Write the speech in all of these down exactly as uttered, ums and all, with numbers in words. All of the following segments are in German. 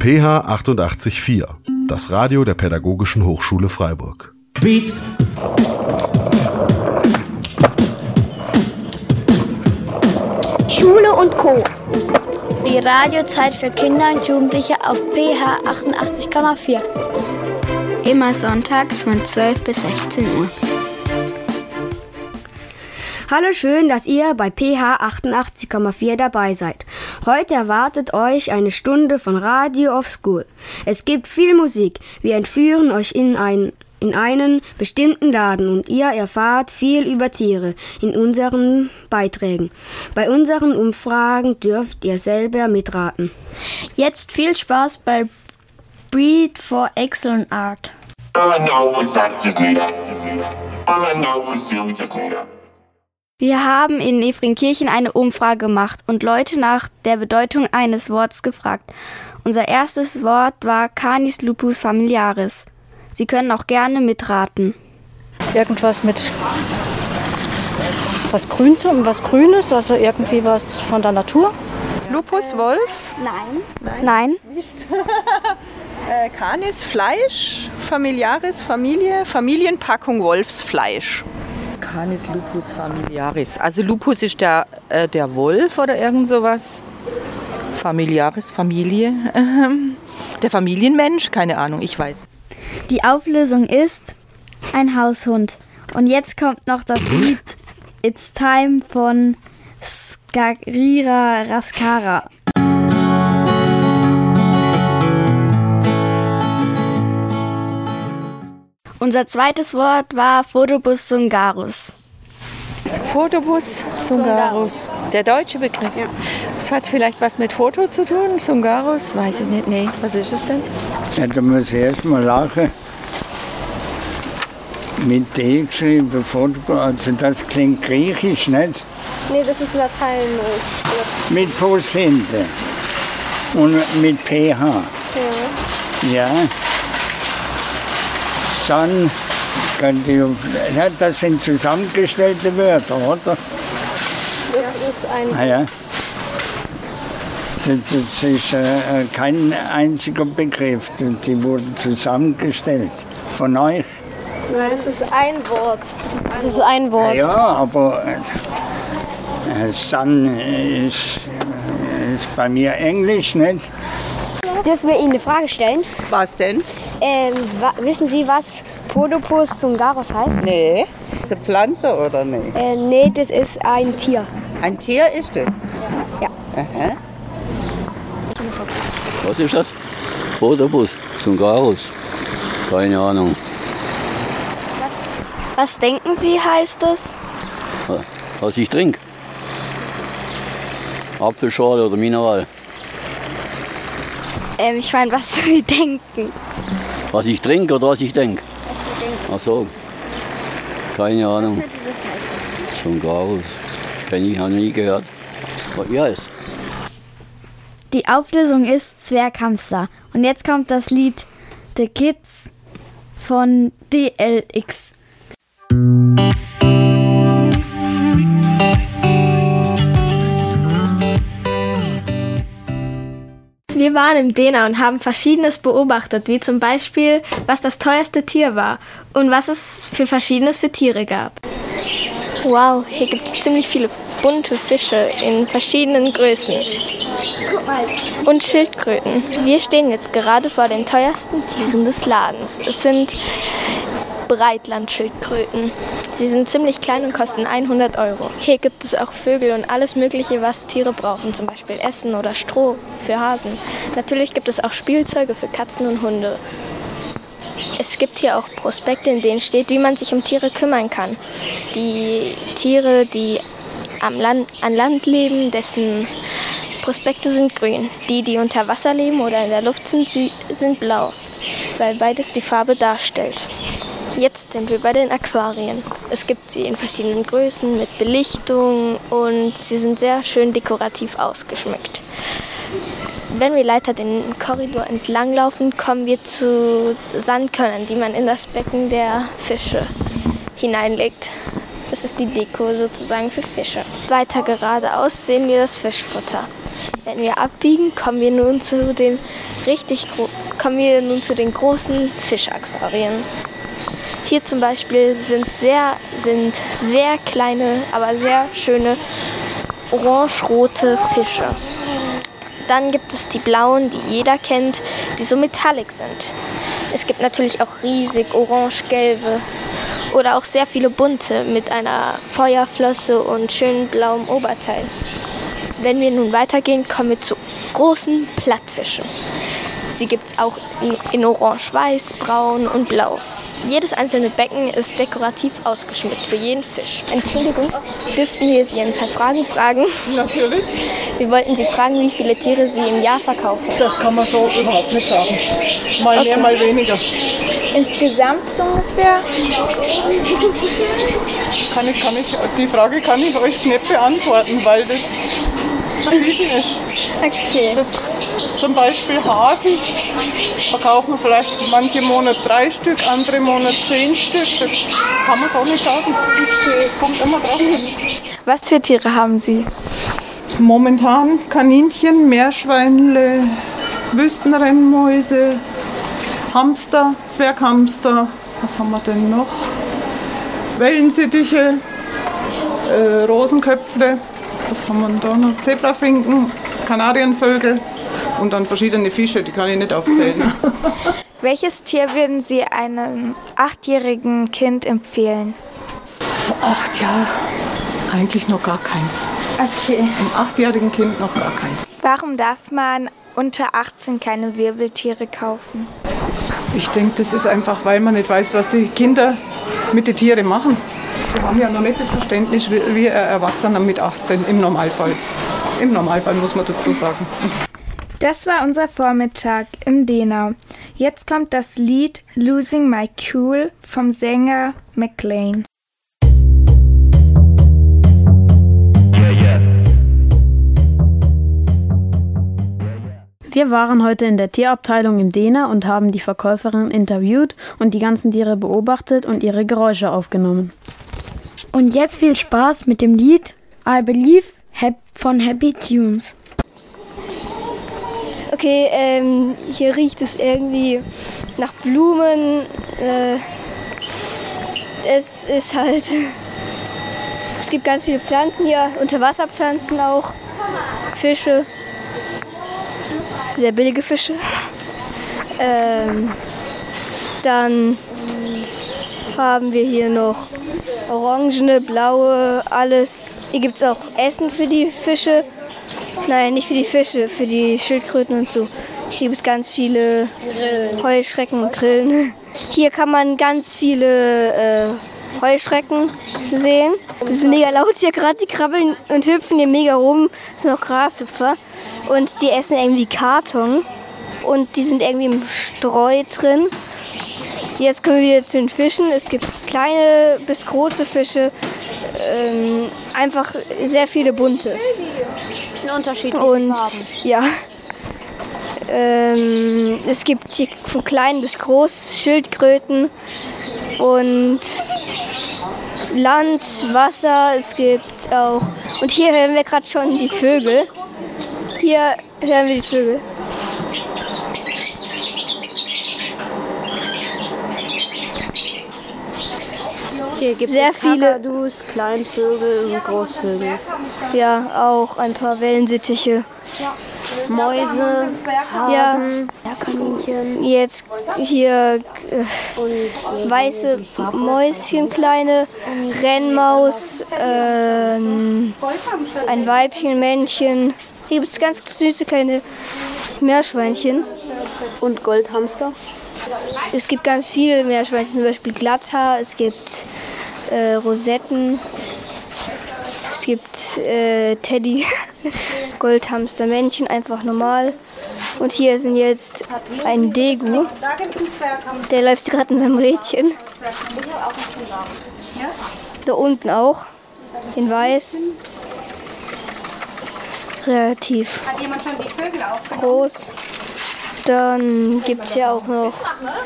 P H achtundachtzig Komma vier, das Radio der Pädagogischen Hochschule Freiburg. Beat. Schule und Co. Die Radiozeit für Kinder und Jugendliche auf P H achtundachtzig Komma vier. Immer sonntags von zwölf bis sechzehn Uhr. Hallo, schön, dass ihr bei P H achtundachtzig Komma vier dabei seid. Heute erwartet euch eine Stunde von Radio of School. Es gibt viel Musik. Wir entführen euch in, ein, in einen bestimmten Laden und ihr erfahrt viel über Tiere in unseren Beiträgen. Bei unseren Umfragen dürft ihr selber mitraten. Jetzt viel Spaß bei Breed for Excellent Art. All I know is that just later. All I know is you just later. Wir haben in Efringkirchen eine Umfrage gemacht und Leute nach der Bedeutung eines Wortes gefragt. Unser erstes Wort war Canis lupus familiaris. Sie können auch gerne mitraten. Irgendwas mit was Grünes, was Grünes, also irgendwie was von der Natur. Lupus, Wolf? Nein. Nein. äh, Canis, Fleisch, familiaris, Familie, Familienpackung Wolfsfleisch. Canis lupus familiaris. Also Lupus ist der, äh, der Wolf oder irgend sowas. Familiaris, Familie. Ähm, der Familienmensch, keine Ahnung, ich weiß. Die Auflösung ist ein Haushund. Und jetzt kommt noch das Lied It's Time von Skarira Raskara. Unser zweites Wort war Photobus sungarus. Photobus sungarus. Der deutsche Begriff. Ja. Das hat vielleicht was mit Foto zu tun. Sungarus, weiß ich nicht. Nee, was ist es denn? Ja, da muss ich erst mal lachen. Mit D geschrieben, Photobus. Also das klingt griechisch, nicht? Nee, das ist lateinisch. Mit Pus hinten. Und mit P H. Ja. Ja. Sun, das sind zusammengestellte Wörter, oder? Das ist ein... Ah, ja. Das, das ist äh, kein einziger Begriff, die wurden zusammengestellt. Von euch? Nein, das ist ein Wort. Das ist ein Wort. Ja, aber äh, Sun ist, ist bei mir Englisch, nicht? Dürfen wir Ihnen eine Frage stellen? Was denn? Ähm, wa- wissen Sie, was Photobus sungarus heißt? Nee. Ist eine Pflanze oder nee? Äh, nee, das ist ein Tier. Ein Tier ist es? Ja. Aha. Was ist das? Photobus sungarus. Keine Ahnung. Was denken Sie, heißt es? Was ich trinke? Apfelschorle oder Mineral? Ähm, ich meine, was Sie denken. Was ich trinke oder was ich denke? Ach so. Keine Ahnung. Sungarus. Kenne ich, habe nie gehört. Wie heißt? Die Auflösung ist Zwerghamster. Und jetzt kommt das Lied The Kids von D L X. Wir waren im Dena und haben Verschiedenes beobachtet, wie zum Beispiel, was das teuerste Tier war und was es für Verschiedenes für Tiere gab. Wow, hier gibt es ziemlich viele bunte Fische in verschiedenen Größen. Und Schildkröten. Wir stehen jetzt gerade vor den teuersten Tieren des Ladens. Es sind Breitlandschildkröten. Sie sind ziemlich klein und kosten hundert Euro. Hier gibt es auch Vögel und alles Mögliche, was Tiere brauchen, zum Beispiel Essen oder Stroh für Hasen. Natürlich gibt es auch Spielzeuge für Katzen und Hunde. Es gibt hier auch Prospekte, in denen steht, wie man sich um Tiere kümmern kann. Die Tiere, die am Land, an Land leben, dessen Prospekte sind grün. Die, die unter Wasser leben oder in der Luft sind, sie sind blau, weil beides die Farbe darstellt. Jetzt sind wir bei den Aquarien. Es gibt sie in verschiedenen Größen mit Belichtung und sie sind sehr schön dekorativ ausgeschmückt. Wenn wir Leiter den Korridor entlang laufen, kommen wir zu Sandkörnern, die man in das Becken der Fische hineinlegt. Das ist die Deko sozusagen für Fische. Weiter geradeaus sehen wir das Fischfutter. Wenn wir abbiegen, kommen wir nun zu den richtig gro- kommen wir nun zu den großen Fischaquarien. Hier zum Beispiel sind sehr, sind sehr kleine, aber sehr schöne orange-rote Fische. Dann gibt es die blauen, die jeder kennt, die so metallic sind. Es gibt natürlich auch riesig orange-gelbe oder auch sehr viele bunte mit einer Feuerflosse und schön blauem Oberteil. Wenn wir nun weitergehen, kommen wir zu großen Plattfischen. Sie gibt es auch in, in orange, weiß, braun und blau. Jedes einzelne Becken ist dekorativ ausgeschmückt für jeden Fisch. Entschuldigung, dürften wir Sie ein paar Fragen fragen? Natürlich. Wir wollten Sie fragen, wie viele Tiere Sie im Jahr verkaufen. Das kann man so überhaupt nicht sagen. Mal Okay. mehr, mal weniger. Insgesamt so ungefähr? Kann ich, kann ich, die Frage kann ich euch nicht beantworten, weil das verschieden ist. Okay. Das, zum Beispiel Hasen verkaufen wir vielleicht manche Monate drei Stück, andere Monate zehn Stück. Das kann man so nicht sagen. Es kommt immer drauf an. Was für Tiere haben Sie? Momentan Kaninchen, Meerschweinle, Wüstenrennmäuse, Hamster, Zwerghamster. Was haben wir denn noch? Wellensittiche, äh, Rosenköpfle. Was haben wir denn da noch? Zebrafinken, Kanarienvögel und dann verschiedene Fische, die kann ich nicht aufzählen. Welches Tier würden Sie einem achtjährigen Kind empfehlen? Acht Jahre, eigentlich noch gar keins. Okay. Einem achtjährigen Kind noch gar keins. Warum darf man unter achtzehn keine Wirbeltiere kaufen? Ich denke, das ist einfach, weil man nicht weiß, was die Kinder mit den Tieren machen. Sie haben ja noch nicht das Verständnis wie wie ein Erwachsener mit achtzehn im Normalfall. Im Normalfall muss man dazu sagen. Das war unser Vormittag im Denau. Jetzt kommt das Lied Losing My Cool vom Sänger McLean. Wir waren heute in der Tierabteilung im Dena und haben die Verkäuferin interviewt und die ganzen Tiere beobachtet und ihre Geräusche aufgenommen. Und jetzt viel Spaß mit dem Lied I Believe von Happy Tunes. Okay, ähm, hier riecht es irgendwie nach Blumen. Äh, es ist halt, es gibt ganz viele Pflanzen hier, Unterwasserpflanzen auch, Fische, sehr billige Fische. Ähm, dann haben wir hier noch orangene, blaue, alles. Hier gibt es auch Essen für die Fische. Nein, nicht für die Fische, für die Schildkröten und so. Hier gibt es ganz viele Heuschrecken und Grillen. Hier kann man ganz viele äh, Heuschrecken sehen. Das ist mega laut hier gerade, die krabbeln und hüpfen hier mega rum. Das sind auch Grashüpfer. Und die essen irgendwie Karton. Und die sind irgendwie im Streu drin. Jetzt kommen wir wieder zu den Fischen. Es gibt kleine bis große Fische. Ähm, einfach sehr viele bunte. In unterschiedlichen Und Farben. ja, ähm, es gibt hier von klein bis groß Schildkröten und Land, Wasser. Es gibt auch, und hier hören wir gerade schon die Vögel. Hier hören wir die Vögel. Hier gibt Sehr es viele Kakadus, Kleinvögel und Großvögel. Ja, auch ein paar Wellensittiche. Mäuse, Hasen, Kaninchen. Jetzt hier äh, weiße Mäuschen, kleine Rennmaus, ähm, ein Weibchen, Männchen. Hier gibt es ganz süße kleine Meerschweinchen. Und Goldhamster? Es gibt ganz viele Meerschweinchen, zum Beispiel Glatthaar, es gibt äh, Rosetten, es gibt äh, Teddy, Goldhamster, Männchen, einfach normal. Und hier sind jetzt ein Degu, der läuft gerade in seinem Rädchen. Da unten auch, in weiß. Relativ groß. Dann gibt es ja auch noch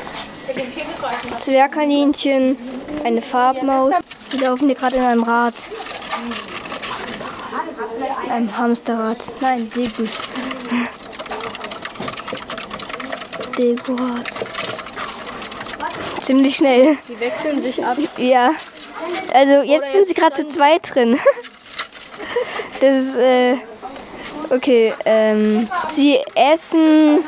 Zwergkaninchen, eine Farbmaus. Die laufen hier gerade in einem Rad. Ein Hamsterrad. Nein, Degus. Degurat. Ziemlich schnell. Die wechseln sich ab. Ja. Also jetzt sind sie gerade zu zweit drin. Das ist, äh, okay, ähm, sie essen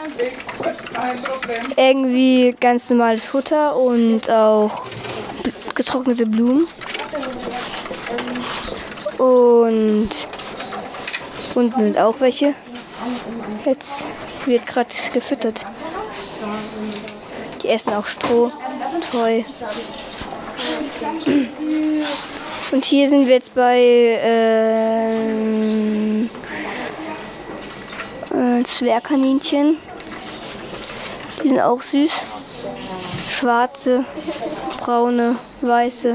irgendwie ganz normales Futter und auch getrocknete Blumen. Und unten sind auch welche. Jetzt wird gerade gefüttert. Die essen auch Stroh, Heu. Und hier sind wir jetzt bei äh, äh, Zwergkaninchen. Die sind auch süß. Schwarze, braune, weiße,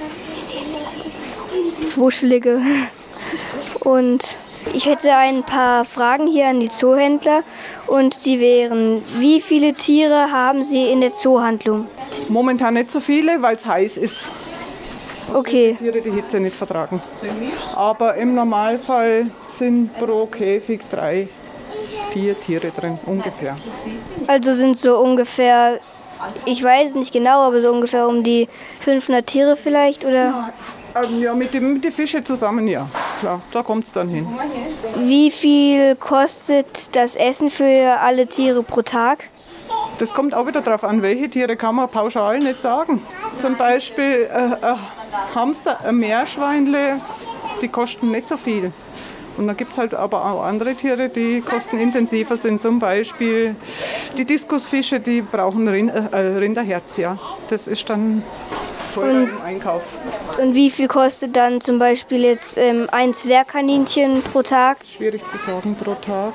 wuschelige. Und ich hätte ein paar Fragen hier an die Zoohändler. Und die wären, wie viele Tiere haben Sie in der Zoohandlung? Momentan nicht so viele, weil es heiß ist. Okay. Die Tiere die Hitze nicht vertragen. Aber im Normalfall sind pro Käfig drei, vier Tiere drin, ungefähr. Also sind so ungefähr, ich weiß nicht genau, aber so ungefähr um die fünfhundert Tiere vielleicht, oder? Ja, mit den mit die Fischen zusammen, ja. Klar, da kommt es dann hin. Wie viel kostet das Essen für alle Tiere pro Tag? Das kommt auch wieder darauf an, welche Tiere kann man pauschal nicht sagen. Zum Beispiel äh, ein Hamster, ein Meerschweinle, die kosten nicht so viel. Und dann gibt es halt aber auch andere Tiere, die kostenintensiver sind. Zum Beispiel die Diskusfische, die brauchen Rind, äh, Rinderherz, ja. Das ist dann teurer und, im Einkauf. Und wie viel kostet dann zum Beispiel jetzt ähm, ein Zwergkaninchen pro Tag? Schwierig zu sagen, pro Tag.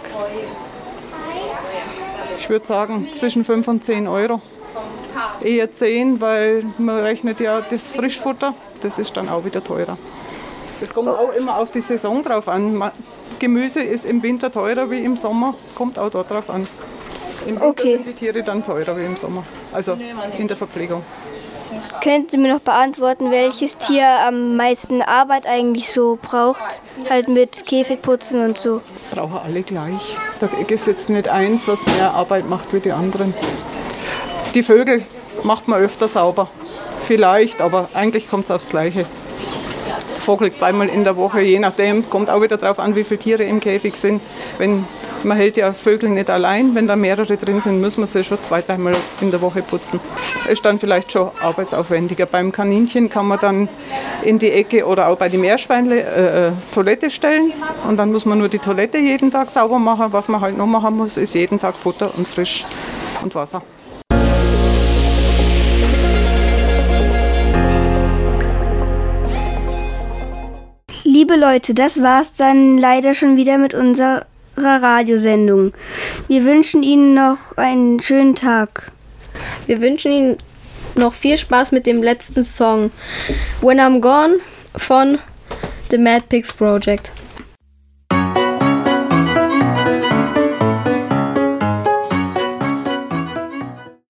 Ich würde sagen zwischen fünf und zehn Euro. Eher zehn, weil man rechnet ja das Frischfutter, das ist dann auch wieder teurer. Es kommt auch immer auf die Saison drauf an. Gemüse ist im Winter teurer wie im Sommer, kommt auch dort drauf an. Im Winter okay. sind die Tiere dann teurer wie im Sommer, also in der Verpflegung. Könnten Sie mir noch beantworten, welches Tier am meisten Arbeit eigentlich so braucht? Halt mit Käfigputzen und so. Brauchen alle gleich. Da ist jetzt nicht eins, was mehr Arbeit macht wie die anderen. Die Vögel macht man öfter sauber. Vielleicht, aber eigentlich kommt es aufs Gleiche. Vogel zweimal in der Woche, je nachdem, kommt auch wieder darauf an, wie viele Tiere im Käfig sind. Wenn, man hält ja Vögel nicht allein, wenn da mehrere drin sind, muss man sie schon zwei, dreimal in der Woche putzen. Ist dann vielleicht schon arbeitsaufwendiger. Beim Kaninchen kann man dann in die Ecke oder auch bei den Meerschweinle äh, Toilette stellen und dann muss man nur die Toilette jeden Tag sauber machen. Was man halt noch machen muss, ist jeden Tag Futter und Frisch und Wasser. Liebe Leute, das war's dann leider schon wieder mit unserer Radiosendung. Wir wünschen Ihnen noch einen schönen Tag. Wir wünschen Ihnen noch viel Spaß mit dem letzten Song When I'm Gone von The Mad Pigs Project.